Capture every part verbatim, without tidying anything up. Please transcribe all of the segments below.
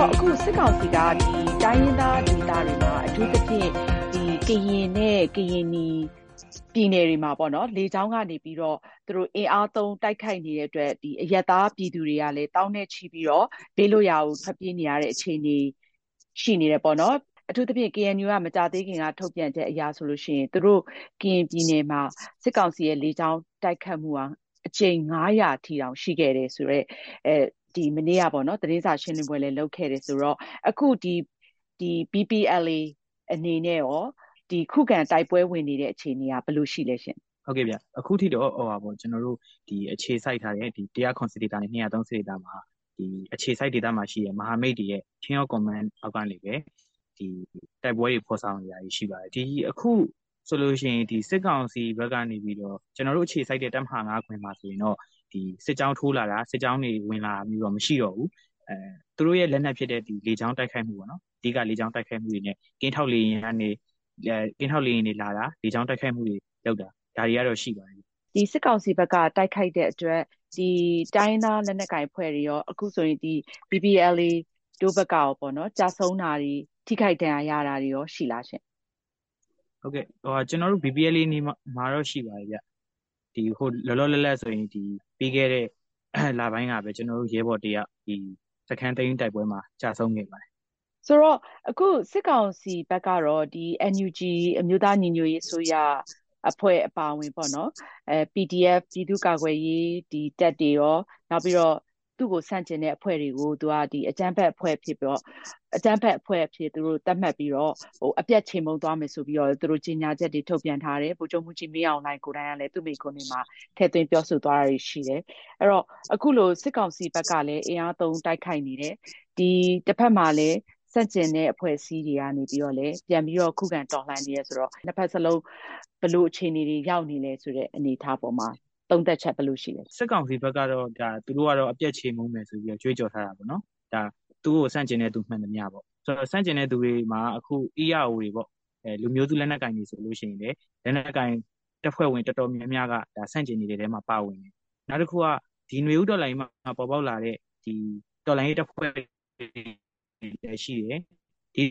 တော့အခုစစ်ကောင်စီကဒီတိုင်းရင်းသားဒေသတွေမှာအထူးသဖြင့်ဒီကရင်နဲ့ကရင်နီပြည်နယ်တွေမှာပေါ့နော်လေကြောင်းကနေပြီးတော့သူတို့အင်အားသုံးတိုက်ခိုက်နေတဲ့အတွက်ဒီအရက်သားပြည်သူတွေကလည်းတောင်းနဲ့ချီပြီးတော့ဘေးလွတ်ရာကိုထွက်ပြေးနေရတဲ့အခြေအနေရှိနေတယ်ပေါ့နော်အထူးသဖြင့် ကေအန်ယူ ကမကြသေးခင်ကထုတ်ပြန်ချက်အရာဆိုလို့ရှိရင်သူတို့ကရင်ပြည်နယ်မှာစစ်ကောင်စီရဲ့လေကြောင်းတိုက်ခတ်မှုဟာအကြိမ်ငါးရာထိတောင်ရှိခဲ့တယ်ဆိုတော့အဲဒီမနေ့ကပေါ့နော်သတင်းစာရှင်းလင်းပွဲလည်းလုပ်ခဲ့တယ်ဆိုတော့အခုဒီဒီ ဘီ ပီ အယ် အေ အနေနဲ့ရောဒီခုခံတိုက်ပွဲဝင်နေတဲ့အခြေအနေကဘယ်လိုရှိလဲရှင်ဟုတ်ကဲ့ဗျအခုထိတော့ဟောပါပေါ့ကျွန်တော်တို့ဒီအခြေစိုက်ထားတဲ့ဒီone hundredစစ်ဒေတာနဲ့two hundred threeစစ်ဒေတာမှာဒီအခြေစိုက်ဒေတာမှာရှိတဲ့မဟာမိတ်တွေရဲ့ Chain of Command အောက်ကနေပဲဒီတိုက်ပွဲတွေဖော်ဆောင်နေရရှိပါတယ်ဒီအခုဆိုလို့ရှိရင်ဒီစစ်ကောင်စီဘက်ကနေပြီးတော့ကျွန်တော်တို့အခြေစိုက်တဲ့တပ်မဟာfiveခွင်မှာဆိုရင်တော့ဒီစစ်ကြောင်းထိုးလာတာစစ်ကြောင်းတွေဝင်လာမျိုးတော့မရှိတော့ဘူးအဲသူတို့ရဲ့လက်နက်ဖြစ်တဲ့ဒီလေကြောင်းတိုက်ခိုက်မှုပေါ့နော်အဓိကလေကြောင်းတိုက်ခိုက်မှုတွေနဲ့ကင်းထောက်လေယာဉ်ကနေကင်းထောက်လေယာဉ်တွေလာတာလေကြောင်းတိုက်ခိုက်မှုတွေလုပ်တာဒါတွေကတော့ရှိပါတယ်ဒီစစ်ကောင်စီဘက်ကတိုက်ခိုက်တဲ့အတွက်ဒီတိုင်းသားလက်နက်ကိုင်ဖွဲ့တွေရောအခုဆိုရင်ဒီ ဘီ ပီ အယ် အေ တို့ဘက်ကရောပေါ့နော်ကြာဆုံးတာတွေထိခိုက်ဒဏ်ရာရတာတွေရောရှိလားရှင်ဟုတ်ကဲ့ဟိုကျွန်တော်တို့ ဘီ ပီ အယ် အေ နေမှာတော့ရှိပါတယ်ဗျဒီဟိုလောလောလတ်လတ်ဆိုရင်ဒီပြီးခဲ့တဲ့လပိုင်းကပဲကျွန်တော်တို့ရဲဘော်တရဒီစခန်းသိမ်းတိုက်ပွဲမှာကြာဆုံးခဲ့ပါတယ်ဆိုတော့အခုစစ်ကောင်စီဘက်ကတော့ဒီ အန် ယူ ဂျီ အမျိုးသားညီညွတ်ရေးအစိုးရအဖွဲ့အပါဝင်ပေါ့နော်အဲ ပီ ဒီ အက်ဖ် ပြည်သူ့ကာကွယ်ရေးဒီတပ်တွေရောနောက်ပြီးတော့သူ့ကိုဆန့်ကျင်တဲ့အဖွဲ့တွေကိုသူကဒီအကြမ်းဖက်အဖွဲ့ဖြစ်ပြီးတော့အကြမ်းဖက်အဖွဲ့ဖြစ်သူတို့တတ်မှတ်ပြီးတော့ဟိုအပြတ်ချိန်မုံသွားမယ်ဆိုပြီးတော့သူတို့ကြီးညာချက်တွေထုတ်ပြန်ထားတယ်ဗိုလ်ချုပ်မှုကြီးမင်းအောင်လှိုင်ကိုယ်တိုင်ကလည်းသူ့မိကွန်းတွေမှာထည့်သွင်းပြောဆိုသွားတာရှိတယ်အဲ့တော့အခုလိုစစ်ကောင်စီဘက်ကလည်းအင်အားသုံးတိုက်ခိုက်နေတယ်ဒီတစ်ဖက်မှာလည်းစန့်ကျင်တဲ့အဖွဲ့အစည်းတွေကနေပြီးတော့လည်းပြန်ပြီးတော့ခုခံတော်လှန်နေရဆိုတော့နှစ်ဖက်စလုံးဘလို့အခြေအနေတွေရောက်နေလဲဆိုတဲ့အနေအထားပေါ်မှာသုံးသက်ချက်ဘယ်လိုရှိလဲစစ်ကောင်စီဘက်ကတော့ဒါသူတို့ကတော့အပြတ်ချေမှုမယ်ဆိုပြီးတော့ကြွေးကြော်ထားတာပေါ့နော်ဒါသူ့ကိုစန့်ကျင်တဲ့သူမှန်သမျှပေါ့ဆိုတော့စန့်ကျင်တဲ့သူတွေမှာအခု အီ အာအို တွေပေါ့အဲလူမျိုးစုလက်နက်ကင်တွေဆိုလို့ရှိရင်လည်းလက်နက်ကင်တပ်ဖွဲ့ဝင်တော်တော်များများကဒါစန့်ကျင်နေတဲ့ထဲမှာပါဝင်တယ်နောက်တစ်ခုကဒီຫນွေဦးတော်လိုင်းမှာပေါ်ပေါက်လာတဲ့ဒီတော်လိုင်းရေးတပ်ဖွဲ့တွေရှိတယ်ဒီ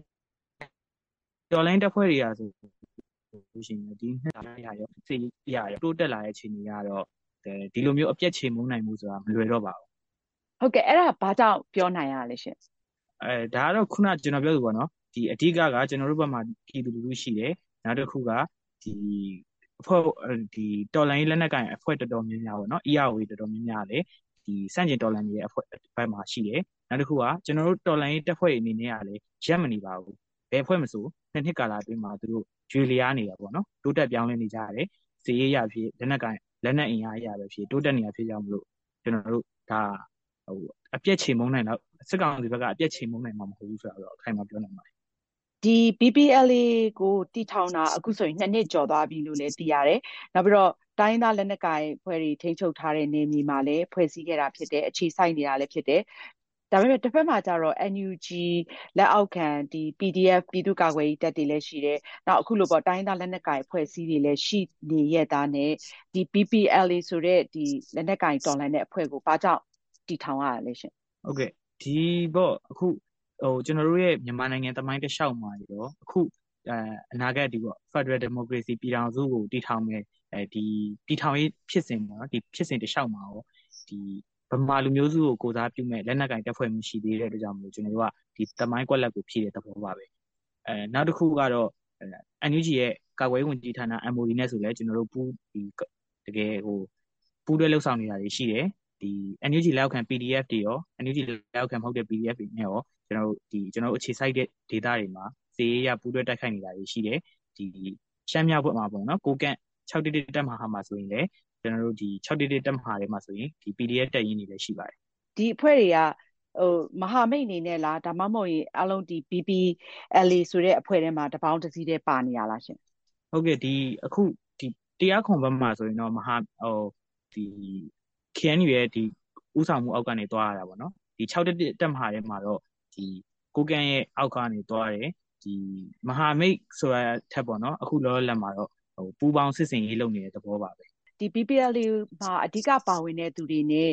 တော်လိုင်းတပ်ဖွဲ့တွေရာဆိုလို့ရှိရင်ဒီနှစ်လာရရောစိတ်ရရောတိုးတက်လာတဲ့အခြေအနေကတော့ဒီလိုမျိုးအပြတ်ချေမှုနိုင်မှုဆိုတာမလွယ်တော့ပါဘူးဟုတ်ကဲ့အဲ့ဒါဘာကြောင့်ပြောနိုင်ရလဲရှင်အဲဒါကတော့ခုနကျွန်တော်ပြောလို့ပေါ့နော်ဒီအဓိကကကျွန်တော်တို့ဘက်မှာပြည်သူလူထုရှိတယ်နောက်တစ်ခုကဒီအဖွဲ့ဒီတော်လိုင်းလက်နက်ကင်အဖွဲ့တော်တော်များများပေါ့နော် အီ အာအို တော်တော်များများလည်းဒီစန့်ကျင်တော်လိုင်းရဲ့အဖွဲ့ဘက်မှာရှိတယ်နောက်တစ်ခုကကျွန်တော်တို့တော်လိုင်းတပ်ဖွဲ့အနေနဲ့ကလည်းရက်မနေပါဘူးဘယ်အဖွဲ့မဆိုနှစ်နှစ်ကာလအတွင်းမှာသူတို့ကျွေလျားနေတာပေါ့နော်တိုးတက်ပြောင်းလဲနေကြရတယ်စီရေးရဖြစ်လက်နက်ကင်လက်နက်အင်အားရပဲဖြစ်တိုးတက်နေရဖြစ်ကြောင်းမလို့ကျွန်တော်တို့ဒါဟိုအပြက်ချေမုန်းနိုင်တော့စစ်ကောင်စီဘက်ကအပြက်ချေမုန်းနိုင်မှာမဟုတ်ဘူးဆိုတော့အခိုင်အမာပြောနိုင်ပါတယ်ဒီ ဘီ ပီ အယ် အေ ကိုတည်ထောင်တာအခုဆိုရင်နှစ်နှစ်ကျော်သွားပြီလို့လည်းသိရတယ်နောက်ပြီးတော့တိုင်းသားလက်နက်ကိုင်ဖွဲ့တွေထိန်းချုပ်ထားတဲ့နေမြေမှာလည်းဖွဲ့စည်းခဲ့တာဖြစ်တယ်အခြေစိုက်နေတာလည်းဖြစ်တယ်ဒါပေမဲ့တစ်ဖက်မှာကျတော့ အန် ယူ ဂျီ လက်အောက်ခံဒီ ပီ ဒီ အက်ဖ် ပြည်သူ့ကာကွယ်ရေးတပ်တွေလည်းရှိတယ်။နောက်အခုလိုပေါ့တိုင်းသားလက်နက်ကိုင်အဖွဲ့အစည်းတွေလည်းရှိနေရတာနဲ့ဒီ ဘီ ပီ အယ် အေ ဆိုတဲ့ဒီလက်နက်ကိုင်တော်လှန်တဲ့အဖွဲ့ကိုဘာကြောင့်တည်ထောင်ရလဲရှင်။ဟုတ်ကဲ့ဒီပေါ့အခုဟိုကျွန်တော်တို့ရဲ့မြန်မာနိုင်ငံတမိုင်းတစ်လျှောက်မှာရောအခုအဲအနာဂတ်ဒီပေါ့ Federal Democracy ပြည်ထောင်စုကိုတည်ထောင်မယ်အဲဒီတည်ထောင်ရေးဖြစ်စဉ်ပေါ့နော်ဒီဖြစ်စဉ်တစ်လျှောက်မှာရောဒီဗမာလူမျိုးစုကိုကိုစားပြုမဲ့လက်နက်ကင်တပ်ဖွဲ့မှုရှိသေးတဲ့အတွက်ကြောင့်မလို့ကျွန်တော်တို့ကဒီတမိုင်းကွက်လက်ကိုဖြည့်တဲ့သဘောပါပဲအဲနောက်တစ်ခုကတော့ အန် ယူ ဂျီ ရဲ့ကာကွယ်ရေးဝန်ကြီးဌာန အမ် အို ဒီ နဲ့ဆိုလဲကျွန်တော်တို့ပူးဒီတကယ်ဟိုပူးတွဲလှုပ်ဆောင်နေတာတွေရှိတယ်ဒီ အန် ယူ ဂျီ လက်အောက်ခံ ပီ ဒီ အက်ဖ် တွေရော အန် ယူ ဂျီ လက်အောက်ခံမဟုတ်တဲ့ ပီ ဒီ အက်ဖ် တွေနဲ့ရောကျွန်တော်တို့ဒီကျွန်တော်တို့အခြေစိုက်တဲ့ဒေသတွေမှာစေရေးရပူးတွဲတိုက်ခိုက်နေတာတွေရှိတယ်ဒီရှမ်းမြောက်ဘက်မှာပေါ့နော်ကိုကန့်six one oneတပ်မဟာမှာဆိုရင်လည်းကျွန်တော်တို့ဒီsix one oneတပ်မဟာထဲမှာဆိုရင်ဒီ ပီ ဒီ အက်ဖ် တပ်ရင်းတွေလည်းရှိပါတယ်ဒီအဖွဲ့တွေကဟိုမဟာမိတ်အနေနဲ့လားဒါမှမဟုတ်ရင်အလုံးဒီ ဘီ ပီ အယ် အေ ဆိုတဲ့အဖွဲ့ထဲမှာတပေါင်းတစ်စီးတည်းပါနေရလားရှင်ဟုတ်ကဲ့ဒီအခုဒီတရားခွန်ဘက်မှာဆိုရင်တော့မဟာဟိုဒီ ကေ အန် ယူ ရဲ့ဒီဥဆောင်မှုအောက်ကနေတွားရတာပေါ့နော်ဒီsix one oneတပ်မဟာထဲမှာတော့ဒီကိုကန့်ရဲ့အောက်ကနေတွားတယ်ဒီမဟာမိတ်ဆိုတာထက်ပေါ့နော်အခုလောလောလတ်မှာတော့ဟိုပူပေါင်းစစ်စင်ရေးလုပ်နေတဲ့သဘောပါပဲဒီ ဘီ ပီ အယ် အေ မှာအဓိကပါဝင်တဲ့သူတွေနဲ့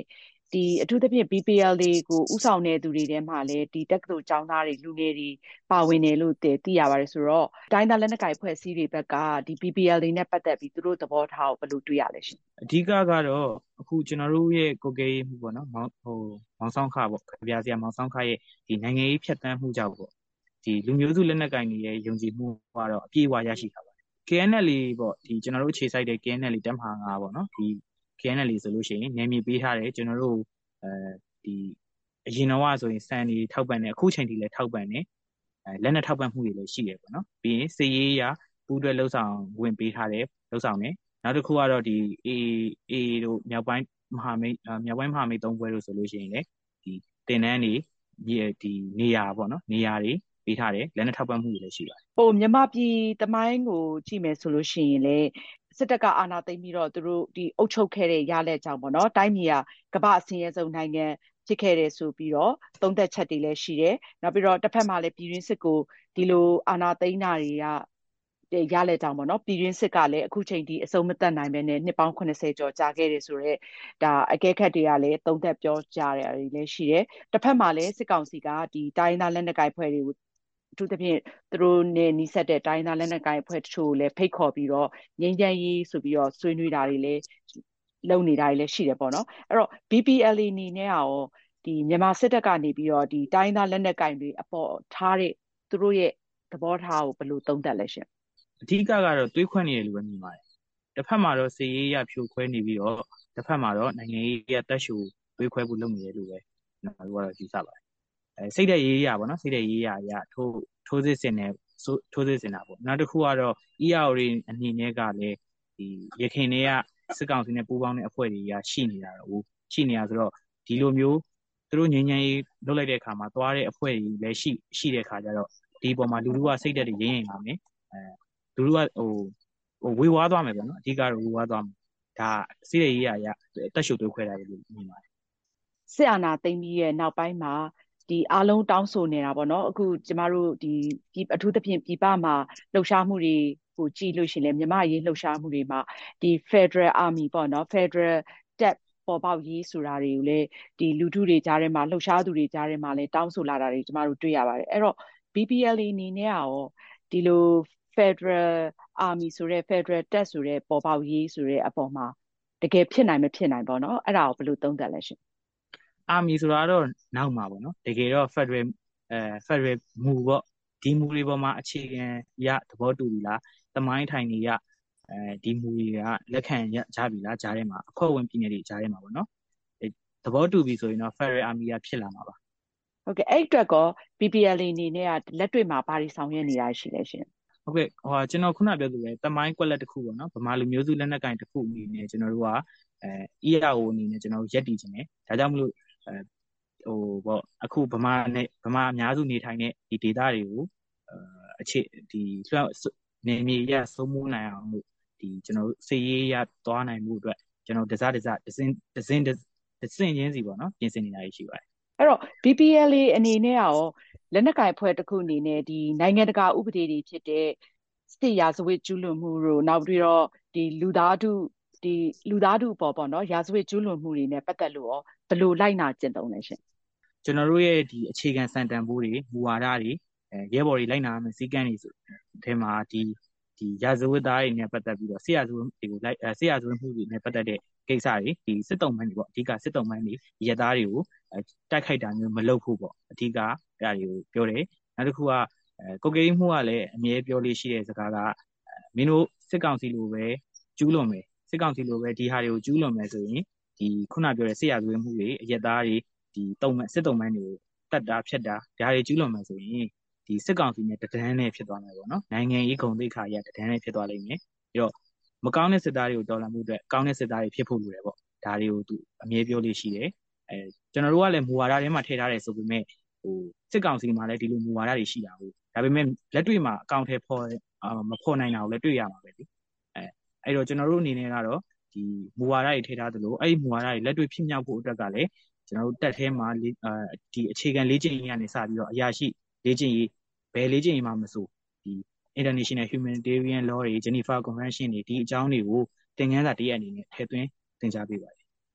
ဒီအထူးသဖြင့် B P L တွေကိုဥဆောင်တဲ့သူတွေထဲမှာလည်းဒီတက္ကသိုလ်ကျောင်းသားတွေလူငယ်တွေပါဝင်တယ်လို့သိသိရပါတယ်ဆိုတော့တိုင်းသားလက်နက်ကိုင်ဖွဲ့စည်းတွေဘက်ကဒီ B P L တွေနဲ့ပတ်သက်ပြီးသူတို့သဘောထားကိုဘယ်လိုတွေ့ရလဲရှင်အဓိကကတော့အခုကျွန်တော်တို့ရဲ့ကိုယ်ကေးမှုပေါ့နော်မောင်ဟိုမောင်ဆောင်ခပေါ့ကြပြဆရာမောင်ဆောင်ခရဲ့ဒီနိုင်ငံရေးဖြတ်တန်းမှုကြောင့်ပေါ့ဒီလူမျိုးစုလက်နက်ကိုင်တွေရဲ့ယုံကြည်မှုကတော့အပြည့်အဝရရှိတာပါ K N L ပေါ့ဒီကျွန်တော်တို့အခြေစိုက်တဲ့ K N L တက်မဟာငါးပေါ့နော်ဒီ K N L ဆိုလို့ရှိရင်နယ်မြေပေးထားတယ်ကျွန်တော်တို့အဲဒီအရင်တော့ဆိုရင်စံတွေထောက်ပံ့တယ်အခုချိန်ထိလည်းထောက်ပံ့တယ်အဲလက်နက်ထောက်ပံ့မှုတွေလည်းရှိတယ်ပေါ့နော်ပြီးရင်စစ်ရေးရပူးတွဲလှုပ်ဆောင်ဝင်ပေးထားတယ်လှုပ်ဆောင်တယ်နောက်တစ်ခုကတော့ဒီ A A တို့မြောက်ပိုင်းမဟာမိတ်မြောက်ပိုင်းမဟာမိတ်သုံးဘွဲတို့ဆိုလို့ရှိရင်လည်းဒီတင်နန်းတွေဒီနေရာပေါ့နော်နေရာတွေပေးထားတယ်လက်နက်ထောက်ပံ့မှုတွေလည်းရှိပါတယ်ဟိုမြန်မာပြည်တမိုင်းကိုကြည့်မယ်ဆိုလို့ရှိရင်လေစစ်တပ်ကအာဏာသိမ်းပြီးတော့သူတို့ဒီအုပ်ချုပ်ခဲ့တဲ့ရလက်ကြောင့်ပေါ့နော်တိုင်းပြည်ကကမ္ဘာအဆင်းရဲဆုံးနိုင်ငံဖြစ်ခဲ့တယ်ဆိုပြီးတော့သုံးသက်ချက်တွေလည်းရှိတယ်နောက်ပြီးတော့တစ်ဖက်မှာလည်းပြည်တွင်းစစ်ကိုဒီလိုအာဏာသိမ်းတာတွေကရလက်ကြောင့်ပေါ့နော်ပြည်တွင်းစစ်ကလည်းအခုချိန်ထိအဆုံးမသတ်နိုင်ပဲနဲ့နှစ်ပေါင်းeightyကျော်ကြာခဲ့တယ်ဆိုတော့ဒါအကဲခတ်တွေကလည်းသုံးသက်ပြောကြတယ်တွေလည်းရှိတယ်တစ်ဖက်မှာလည်းစစ်ကောင်စီကဒီတိုင်းသားလက်နက်ကိုင်ဖွဲ့တွေကိုအထူးသဖြင့်သူတို့နဲ့နီးစပ်တဲ့တိုင်းသားလက်နက်ကိုင်အဖွဲ့တချို့လည်းဖိတ်ခေါ်ပြီးတော့ငြိမ်းချမ်းရေးဆိုပြီးတော့ဆွေးနွေးတာတွေလည်းလုပ်နေတာတွေလည်းရှိတယ်ပေါ့နော်အဲ့တော့ B P L အနေနဲ့ရောဒီမြန်မာစစ်တပ်ကနေပြီးတော့ဒီတိုင်းသားလက်နက်ကိုင်တွေအပေါ်ထားတဲ့သူတို့ရဲ့သဘောထားကိုဘယ်လိုသုံးသပ်လဲရှင်အဓိကကတော့တွေးခွင့်နေတယ်လို့ပဲမြင်ပါတယ်တစ်ဖက်မှာတော့စီရေးရဖြိုခွဲနေပြီးတော့တစ်ဖက်မှာတော့နိုင်ငံရေးရတက်ရှူတွေးခွဲဖို့လုပ်နေတယ်လို့ပဲကျွန်တော်တို့ကတော့ယူဆပါတယ်အဲစိတ်တဲ့ရေးရပါတော့စိတ်တဲ့ရေးရရထိုးထိုးစစ်စင်တယ်ထိုးစစ်စင်တာပေါ့နောက်တစ်ခုကတော့ E R O တွေအနေနဲ့ကလည်းဒီရခိုင်တွေကစစ်ကောင်စီနဲ့ပူးပေါင်းတဲ့အဖွဲ့တွေကရှိနေတာတော့ရှိနေတာဆိုတော့ဒီလိုမျိုးသူတို့ငြိမ်းချမ်းရေးလုပ်လိုက်တဲ့အခါမှာသွားတဲ့အဖွဲ့တွေလည်းရှိရှိတဲ့အခါကျတော့ဒီပေါ်မှာလူလူကစိတ်သက်တွေရင်းရင်လာမယ်အဲလူလူကဟိုဟိုဝေဝါးသွားမယ်ပေါ့နော်အဓိကတော့ဝေဝါးသွားမယ်ဒါစိတ်ရေးရရတက်ရှုပ်တွေးခွဲတာလို့မြင်ပါတယ်စစ်အာဏာသိမ်းပြီးရဲ့နောက်ပိုင်းမှာဒီအားလုံးတောင်းဆိုနေတာပေါ့နော်အခုကျမတို့ဒီအထူးသဖြင့်ပြည်ပမှာလှုပ်ရှားမှုတွေကိုကြည့်လို့ရှိရင်လည်းမြန်မာရေးလှုပ်ရှားမှုတွေမှာဒီ Federal Army ပေါ့နော် Federal တပ်ပေါ်ပေါက်ရေးဆိုတာတွေကိုလည်းဒီလူထုတွေကြားထဲမှာလှုပ်ရှားသူတွေကြားထဲမှာလည်းတောင်းဆိုလာတာတွေကျမတို့တွေ့ရပါတယ်အဲ့တော့ B P L အနေနဲ့ရောဒီလို Federal Army ဆိုတဲ့ Federal တပ်ဆိုတဲ့ပေါ်ပေါက်ရေးဆိုတဲ့အပေါ်မှာတကယ်ဖြစ်နိုင်မဖြစ်နိုင်ပေါ့နော်အဲ့ဒါကိုဘယ်လိုသုံးသပ်လဲရှင်အာမီဆိုတာတော့နောက်မှာပေါ့နော်တကယ်တော့ Federal အဲ Federal မူပေါ့ဒီမူတွေပေါ်မှာအခြေခံရသဘောတူပြီလားသမိုင်းထိုင်နေရအဲဒီမူတွေကလက်ခံရကြပြီလားကြားထဲမှာအဖွဲ့ဝင်ပြည်နယ်တွေကြားထဲမှာပေါ့နော်သဘောတူပြီဆိုရင်တော့ Federal Army ကဖြစ်လာမှာပါဟုတ်ကဲ့အဲ့အတွက်ကော B P L အနေနဲ့ကလက်တွေ့မှာဘာတွေဆောင်ရွက်နေတာရှိလဲရှင်ဟုတ်ကဲ့ဟိုကျွန်တော်ခုနပြောသလိုပဲတမိုင်းကွက်လက်တစ်ခုပေါ့နော်ဗမာလူမျိုးစုလက်နက်ကင်တစ်ခုအနေနဲ့ကျွန်တော်တို့ကအဲ E R O အနေနဲ့ကျွန်တော်တို့ရက်တည်ခြင်းတယ်ဒါကြောင့်မလို့အဲဟိုပေါ့အခုဗမာနဲ့ဗမာအများစုနေထိုင်တဲ့ဒီဒေသတွေကိုအခြေဒီနေမြေရစိုးမိုးနိုင်အောင်လို့ဒီကျွန်တော်တို့စေရေးရသွားနိုင်မှုအတွက်ကျွန်တော်ဒဇဒဇဒစင်ဒစင်ဒစင်ချင်းစီပေါ့နော်ပြင်ဆင်နေတာရှိပါတယ်အဲ့တော့ B P L အနေနဲ့ရောလက်နက်ကိုင်အဖွဲ့တစ်ခုအနေနဲ့ဒီနိုင်ငံတကာဥပဒေတွေဖြစ်တဲ့စစ်ရာဇဝတ်ကျူးလွန်မှုတို့နောက်ပြီးတော့ဒီလူသားထုဒီလူသားထုပေါ်ပေါ့နော်ရာဇဝတ်ကျူးလွန်မှုတွေနဲ့ပတ်သက်လို့ရောဘယ်လိုလိုက်နာကျင့်သုံးလဲရှင်ကျွန်တော်တို့ရဲ့ဒီအခြေခံစံတန်ဖိုးတွေမူဝါဒတွေအဲရဲဘော်တွေလိုက်နာမယ်စည်းကမ်းတွေဆိုအဲမှာဒီဒီရာဇဝတ်သားတွေနဲ့ပတ်သက်ပြီးတော့ဆရာဇဝတ်တွေကိုလိုက်ဆရာဇဝတ်မှုတွေနဲ့ပတ်သက်တဲ့ကိစ္စတွေဒီစစ်တုံးမှန်းတွေပေါ့အဓိကစစ်တုံးမှန်းတွေရဲသားတွေကိုတိုက်ခိုက်တာမျိုးမလုပ်ဖို့ပေါ့အဓိကအဲ့ဒါတွေကိုပြောတယ်နောက်တစ်ခုကကိုကိန်းမှုကလည်းအမြဲပြောလို့ရှိတဲ့စကားကမင်းတို့စစ်ကောင်စီလိုပဲကျူးလွန်မယ်စစ်ကောင်စီလိုပဲဒီဟာတွေကိုကျူးလွန်မယ်ဆိုရင်ဒီခုနပြောတဲ့ဆရာဇဝတ်မှုတွေရဲသားတွေဒီတုံးစစ်တုံးမှန်းတွေကိုတတ်တာဖြတ်တာဒါတွေကျူးလွန်မယ်ဆိုရင်ဒီစစ်ကောင်စီနဲ့တဒန်းနဲ့ဖြစ်သွားမယ်ပေါ့နော်နိုင်ငံရေးဂုဏ်သိက္ခာရတဒန်းနဲ့ဖြစ်သွားလိမ့်မယ်ပြီးတော့မကောင်းတဲ့စစ်သားတွေကိုတော်လှန်မှုအတွက်ကောင်းတဲ့စစ်သားတွေဖြစ်ဖို့လိုတယ်ပေါ့ဒါတွေကိုသူအမြဲပြောလို့ရှိတယ်အဲကျွန်တော်တို့ကလည်းမူဝါဒထဲမှာထည့်ထားတယ်ဆိုပေမဲ့ဟိုစစ်ကောင်စီမှာလည်းဒီလိုမူဝါဒတွေရှိတာဟုတ်ဒါပေမဲ့လက်တွေ့မှာအကောင့်ထဲပေါ်မပေါ်နိုင်တာကိုလည်းတွေ့ရမှာပဲလေအဲအဲ့တော့ကျွန်တော်တို့အနေနဲ့ကတော့ဒီမူဝါဒတွေထည့်ထားသလိုအဲ့ဒီမူဝါဒတွေလက်တွေ့ဖြစ်မြောက်ဖို့အတွက်ကလည်းကျွန်တော်တို့တက်ထဲမှာဒီအခြေခံလေ့ကျင့်ရေးကနေစပြီးတော့အရာရှိလေ့ကျင့်ရေးဘယ်လေ့ကျင့်ရေးမှမဆိုဒီ International Humanitarian Law တွေ Geneva Convention တွေဒီအကြောင်းတွေကိုသင်ခန်းစာတရက်အနေနဲ့ထည့်သွင်းသင်ကြားပေးပါတယ်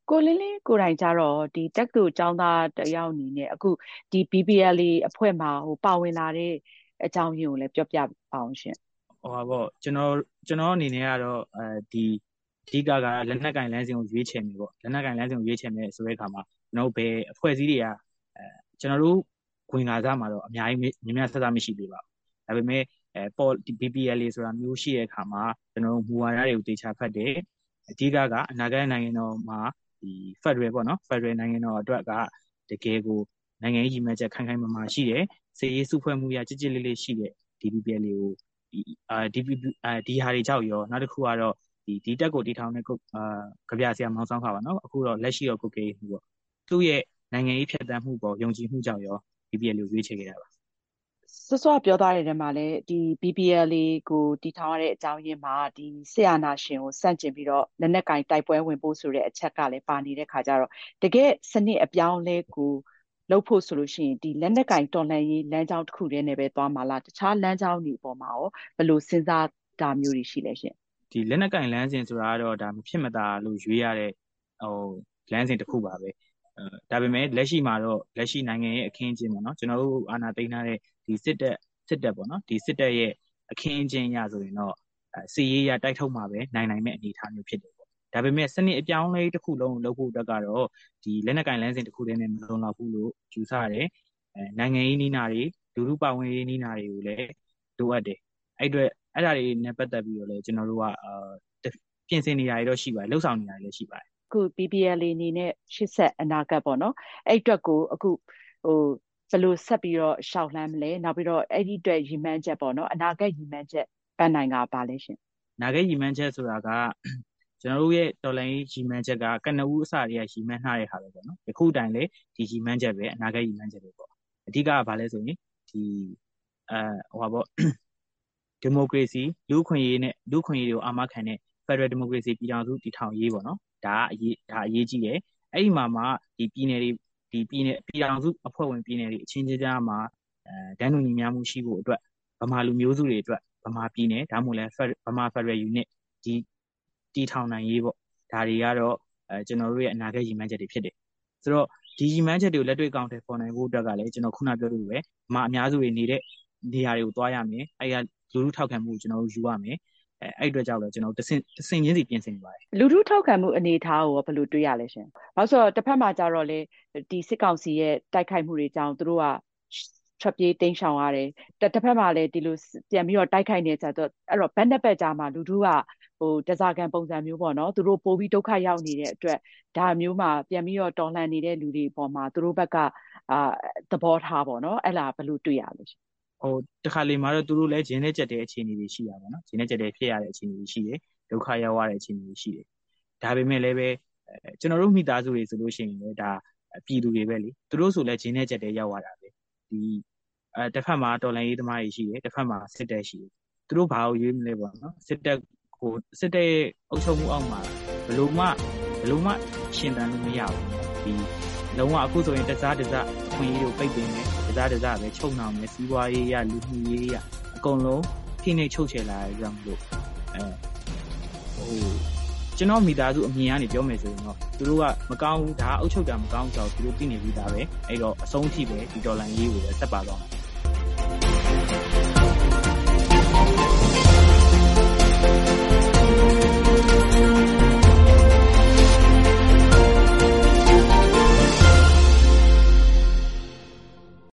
ကိုလင်းလင်းကိုယ်တိုင်ကြတော့ဒီတက္ကသိုလ်ကျောင်းသားတစ်ယောက်အနေနဲ့အခုဒီ ဘီ ပီ အယ် အေ အဖွဲ့မှာဟိုပါဝင်လာတဲ့အကြောင်းရင်းကိုလည်းပြောပြပါအောင်ရှင်ဟိုပါပေါ့ကျွန်တော်ကျွန်တော်အနေနဲ့ကတော့အဲဒီအဓိကကလက်နက်ကင်လမ်းစဉ်ကိုရွေးချယ်မယ်ပေါ့လက်နက်ကင်လမ်းစဉ်ကိုရွေးချယ်မယ်ဆိုတဲ့အခါမှာကျွန်တော်ဘယ်အဖွဲ့အစည်းတွေကအဲကျွန်တော်တို့ဝင်လာကြမှာတော့အများကြီးမြင်မြတ်ဆက်ဆက်မရှိသေးပါဘူးဒါပေမဲ့အဲပေါ် ဘီ ပီ အယ် အေ ဆိုတာမျိုးရှိတဲ့အခါမှာကျွန်တော်တို့မူဝါဒတွေကိုတေချာဖတ်တယ်အဓိကကအနာဂတ်နိုင်ငံတော်မှာဒီ Federal ပေါ့နော် Federal နိုင်ငံတော်အတွက်ကတကယ်ကိုနိုင်ငံရေးရည်မှန်းချက်ခိုင်ခိုင်မာမာရှိတယ်စီရေးစုဖွဲ့မှုရကြည်ကြည်လေးလေးရှိတဲ့ဒီ ဘီ ပီ အယ် အေ ကိုဒီအာဒီဒီဟာတွေကြောက်ရောနောက်တစ်ခုကတော့ဒီဒီတက်ကိုတီထောင်တဲ့အာကြပြဆရာမောင်ဆောင်ခါပါနော်အခုတော့လက်ရှိရောကုတ်ကေးမှုပေါ့သူ့ရဲ့နိုင်ငံရေးဖြတ်တန်းမှုပေါ်ယုံကြည်မှုကြောင့်ရော ဘီ ပီ အယ် အေ ကိုရွေးချယ်ခဲ့တာပါစောစောပြောသားတဲ့ထဲမှာလည်းဒီ ဘီ ပီ အယ် အေ ကိုတီထောင်ရတဲ့အကြောင်းရင်းမှာဒီဆရာနာရှင်ကိုစန့်ကျင်ပြီးတော့လက်နက်ကင်တိုက်ပွဲဝင်ဖို့ဆိုတဲ့အချက်ကလည်းပါနေတဲ့ခါကျတော့တကယ်စနစ်အပြောင်းလဲကိုလုပ်ဖို့ဆိုလို့ရှိရင်ဒီလက်နက်ကင်တော်လှန်ရေးလမ်းကြောင်းတစ်ခုတည်းနဲ့ပဲသွားမှာလားတခြားလမ်းကြောင်းတွေပေါ်မှာရောဘယ်လိုစဉ်းစားတာမျိုးတွေရှိလဲရှင်ဒီလက်နက်ကင်လမ်းစဉ်ဆိုတာကတော့ဒါမဖြစ်မသာလို့ရွေးရတဲ့ဟိုလမ်းစဉ်တစ်ခုပါပဲအဲဒါပေမဲ့လက်ရှိမှာတော့လက်ရှိနိုင်ငံရဲ့အခင်းအကျင်းပေါ့နော်ကျွန်တော်တို့အာဏာသိမ်းထားတဲ့ဒီစစ်တပ်စစ်တပ်ပေါ့နော်ဒီစစ်တပ်ရဲ့အခင်းအကျင်းရဆိုရင်တော့စီရေးရတိုက်ထုတ်မှာပဲနိုင်နိုင်မဲ့အနေအထားမျိုးဖြစ်တယ်ပေါ့ဒါပေမဲ့စနစ်အပြောင်းလဲတစ်ခုလုံးလုပ်ဖို့အတွက်ကတော့ဒီလက်နက်ကင်လမ်းစဉ်တစ်ခုတည်းနဲ့မလုံလောက်ဘူးလို့ယူဆရတယ်အဲနိုင်ငံရေးနီးနာတွေလူလူပါဝင်ရေးနီးနာတွေကိုလည်းလိုအပ်တယ်အဲ့အတွက်အဲ့ဒါတွေနဲ့ပတ်သက်ပြီးတော့လည်းကျွန်တော်တို့ကအာပြင်ဆင်နေရတော့ရှိပါတယ်လှုပ်ဆောင်နေရလည်းရှိပါတယ်အခု ဘီ ပီ အယ် အေ အနေနဲ့ရှစ်ဆက်အနာဂတ်ပေါ့နော်အဲ့အတွက်ကိုအခုဟိုဘယ်လိုဆက်ပြီးတော့ရှောက်လှမ်းမလဲနောက်ပြီးတော့အဲ့ဒီအတွက်ရည်မှန်းချက်ပေါ့နော်အနာဂတ်ရည်မှန်းချက်ပန်းနိုင်ကပါလဲရှင်အနာဂတ်ရည်မှန်းချက်ဆိုတာကကျွန်တော်တို့ရဲ့တော်လိုင်းရည်မှန်းချက်ကကနဦးအစတွေကရည်မှန်းထားတဲ့ဟာပဲပေါ့နော်ယခုတိုင်လေဒီရည်မှန်းချက်ပဲအနာဂတ်ရည်မှန်းချက်ပဲပေါ့အဓိကကဘာလဲဆိုရင်ဒီအဲဟိုပါပေါ့ဒီမိုကရေစီလူ့ခွင့်ရေးနဲ့လူ့ခွင့်ရေးတွေကိုအာမခံတဲ့ Federal Democracy ပြည်ထောင်စုတည်ထောင်ရေးပေါ့နော်ဒါအရေးဒါအရေးကြီးတယ်အဲ့ဒီမှာမှဒီပြည်နယ်တွေဒီပြည်နယ်ပြည်ထောင်စုအဖွဲ့ဝင်ပြည်နယ်တွေအချင်းချင်းကြားမှာအဲဒန်းတူညီမျှမှုရှိဖို့အတွက်ဗမာလူမျိုးစုတွေအတွက်ဗမာပြည်နယ်ဒါမှမဟုတ်လဲဗမာ Federal Unit ဒီတည်ထောင်နိုင်ရေးပေါ့ဒါတွေကတော့အဲကျွန်တော်တို့ရဲ့အနာဂတ်ရည်မှန်းချက်တွေဖြစ်တယ်ဆိုတော့ဒီရည်မှန်းချက်တွေကိုလက်တွေ့အကောင်အထည်ဖော်နိုင်ဖို့အတွက်ကလည်းကျွန်တော်ခုနပြောလို့ပဲဗမာအများစုတွေနေတဲ့နေရာတွေကိုသွားရမယ်အဲ့ကလူလူထောက်ခံမှုကိုကျွန်တော်တို့ယူရမယ်အဲအဲ့အတွက်ကြောင့်လည်းကျွန်တော်တဆင့်တဆင့်ချင်းစီပြင်ဆင်နေပါတယ်လူလူထောက်ခံမှုအနေအထားကိုဘယ်လိုတွေ့ရလဲရှင်။ဘာလို့ဆိုတော့တစ်ဖက်မှာကြတော့လေဒီစစ်ကောင်စီရဲ့တိုက်ခိုက်မှုတွေကြောင့်သူတို့ကထွက်ပြေးတိမ်းရှောင်ရတယ်။တစ်တစ်ဖက်မှာလည်းဒီလိုပြန်ပြီးတော့တိုက်ခိုက်နေကြတော့အဲ့တော့ဘက်နှစ်ဘက်ကြားမှာလူလူကဟိုတစားကန်ပုံစံမျိုးပေါ့နော်သူတို့ပို့ပြီးဒုက္ခရောက်နေတဲ့အတွက်ဒါမျိုးမှာပြန်ပြီးတော့တော်လှန်နေတဲ့လူတွေပေါ်မှာသူတို့ဘက်ကအာသဘောထားပေါ့နော်အဲ့လားဘယ်လိုတွေ့ရလဲရှင်ဟိုတခါလေမှာတော့သူတို့လည်းဂျင်းနဲ့ကြက်တဲ့အခြေအနေတွေရှိရပါတော့ဂျင်းနဲ့ကြက်တဲ့ဖြစ်ရတဲ့အခြေအနေတွေရှိတယ်ဒုက္ခရောက်ရတဲ့အခြေအနေတွေရှိတယ်ဒါပေမဲ့လည်းပဲကျွန်တော်တို့မိသားစုတွေဆိုလို့ရှိရင်လည်းဒါပြည်သူတွေပဲလေသူတို့ဆိုလည်းဂျင်းနဲ့ကြက်တဲ့ရောက်ရတာပဲဒီအဲတစ်ဖက်မှာတော်လှန်ရေးသမားတွေရှိတယ်တစ်ဖက်မှာစစ်တပ်ရှိတယ်သူတို့ဘာကိုရွေးမလဲပေါ့နော်စစ်တပ်ကိုစစ်တပ်ရဲ့အုပ်ချုပ်မှုအောက်မှာဘယ်လိုမှဘယ်လိုမှရှင်သန်လို့မရဘူးဒီလုံးဝအခုဆိုရင်တစားတစားအခွင့်အရေးကိုပိတ်ပင်နေတစားတစားပဲချုပ်နှောင်နေစီးပွားရေးရလူမှုရေးရအကုန်လုံးဖိနှိပ်ချုပ်ချယ်လာရအောင်လို့အဲဟိုကျွန်တော်မိသားစုအမြင်ကနေပြောမယ်ဆိုရင်တော့သူတို့ကမကောင်းဘူးဒါအုပ်ချုပ်တာမကောင်းဆိုတော့သူတို့သိနေပြီးသားပဲအဲ့တော့အဆုံးထိပဲဒီဒေါ်လာရေးကိုလည်းဆက်ပါတော့